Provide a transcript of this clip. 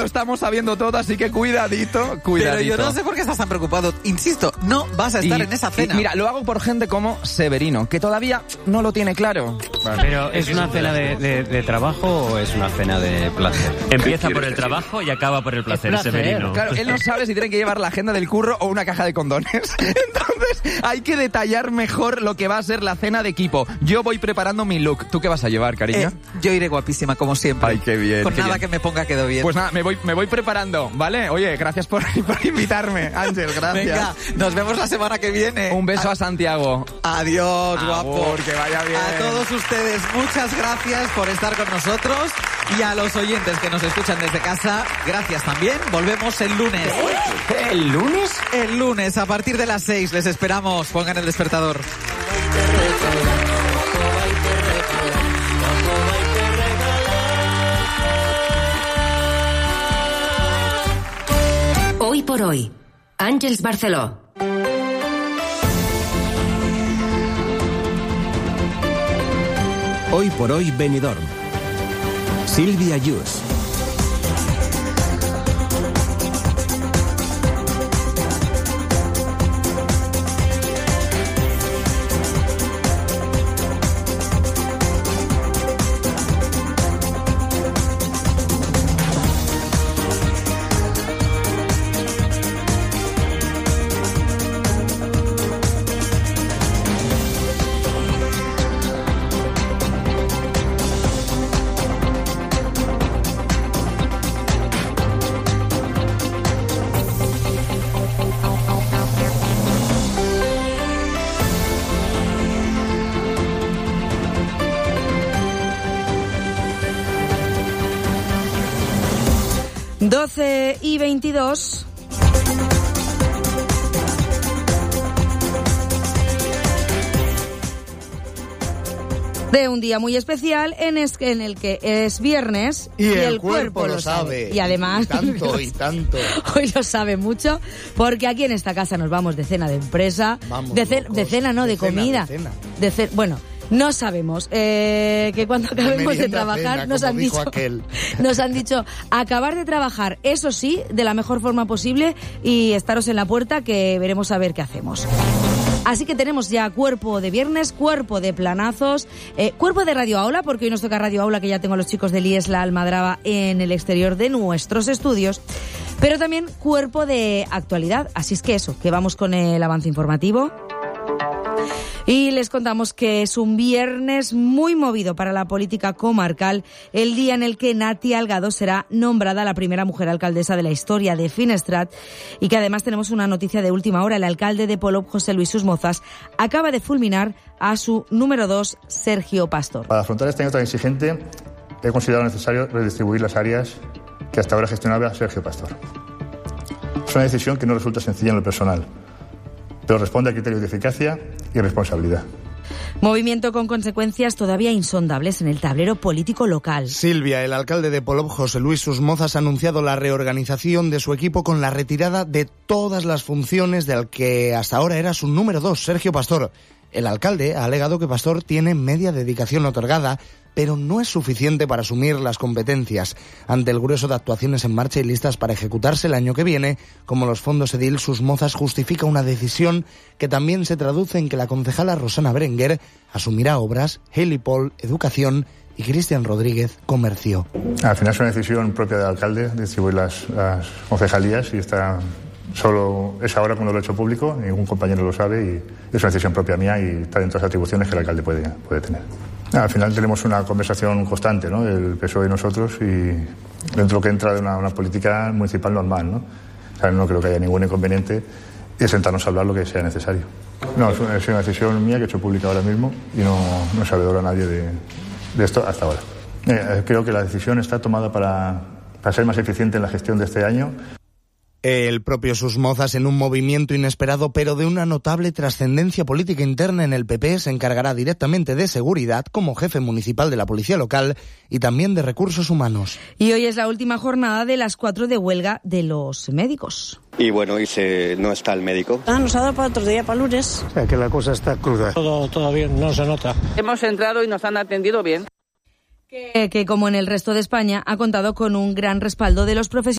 estamos sabiendo todo, así que cuidadito. Pero yo no sé por qué estás tan preocupado. Insisto, no vas a estar en esa cena. Mira, lo hago por gente como Severino, que todavía no lo tiene claro. Pero ¿es una cena de trabajo o es una cena de placer? Empieza por el trabajo y acaba por el placer, Severino. Claro, él no sabe si tiene que llevar la agenda del curro o una caja de condones. Entonces, hay que detallar mejor lo que va a ser la cena de equipo. Yo voy preparando mi look. ¿Tú qué vas a llevar, cariño? Yo iré guapísima, como siempre. Ay, qué bien. Con qué nada bien. que me ponga quedó bien. Pues nada, me voy preparando, ¿vale? Oye, gracias por invitarme, Ángel, gracias. Venga, nos vemos la semana que viene. Un beso a Santiago. Adiós, guapo. Que vaya bien. A todos ustedes, muchas gracias por estar con nosotros. Y a los oyentes que nos escuchan desde casa, gracias también. Volvemos el lunes. ¿El lunes? El lunes, a partir de las 6. Les esperamos. Pongan el despertador. Hoy por hoy, Àngels Barceló. Hoy por hoy, Benidorm. Sílvia Yus. y 22. De un día muy especial en el que es viernes y el cuerpo lo sabe. Y además y tanto y tanto. Hoy lo sabe mucho porque aquí en esta casa nos vamos de cena de empresa, de cena no, de comida. Bueno, no sabemos que cuando acabemos de trabajar cena, nos han dicho acabar de trabajar, eso sí, de la mejor forma posible y estaros en la puerta que veremos a ver qué hacemos. Así que tenemos ya cuerpo de viernes, cuerpo de planazos, cuerpo de Radio Aula, porque hoy nos toca Radio Aula, que ya tengo a los chicos del IES La Almadraba en el exterior de nuestros estudios, pero también cuerpo de actualidad. Así es que eso, que vamos con el avance informativo. Y les contamos que es un viernes muy movido para la política comarcal, el día en el que Nati Algado será nombrada la primera mujer alcaldesa de la historia de Finestrat, y que además tenemos una noticia de última hora. El alcalde de Polop, José Luis Susmozas, acaba de fulminar a su número 2, Sergio Pastor. Para afrontar este año tan exigente, he considerado necesario redistribuir las áreas que hasta ahora gestionaba Sergio Pastor. Es una decisión que no resulta sencilla en lo personal, pero responde a criterios de eficacia y responsabilidad. Movimiento con consecuencias todavía insondables en el tablero político local. Silvia, el alcalde de Polop, José Luis Susmozas, ha anunciado la reorganización de su equipo con la retirada de todas las funciones del que hasta ahora era su número 2, Sergio Pastor. El alcalde ha alegado que Pastor tiene media dedicación otorgada, pero no es suficiente para asumir las competencias. Ante el grueso de actuaciones en marcha y listas para ejecutarse el año que viene, como los fondos Edil, Susmozas justifica una decisión que también se traduce en que la concejala Rosana Berenguer asumirá obras, Helipol, Educación y Cristian Rodríguez, Comercio. Al final es una decisión propia del alcalde distribuir las concejalías y está solo es ahora cuando lo he hecho público, ningún compañero lo sabe y es una decisión propia mía y está dentro de las atribuciones que el alcalde puede tener. Al final tenemos una conversación constante, ¿no? El PSOE y nosotros, y dentro de lo que entra de una política municipal normal, ¿no? O sea, no creo que haya ningún inconveniente en sentarnos a hablar lo que sea necesario. No, es una decisión mía que he hecho pública ahora mismo y no sabe ahora nadie de esto hasta ahora. Creo que la decisión está tomada para ser más eficiente en la gestión de este año. El propio Susmozas, en un movimiento inesperado pero de una notable trascendencia política interna en el PP, se encargará directamente de seguridad como jefe municipal de la policía local y también de recursos humanos. Y hoy es la última jornada de las 4 de huelga de los médicos. Y bueno, no está el médico. Nos ha dado para otro día, para lunes. O sea, que la cosa está cruda. Todo bien, no se nota. Hemos entrado y nos han atendido bien. Que como en el resto de España ha contado con un gran respaldo de los profesionales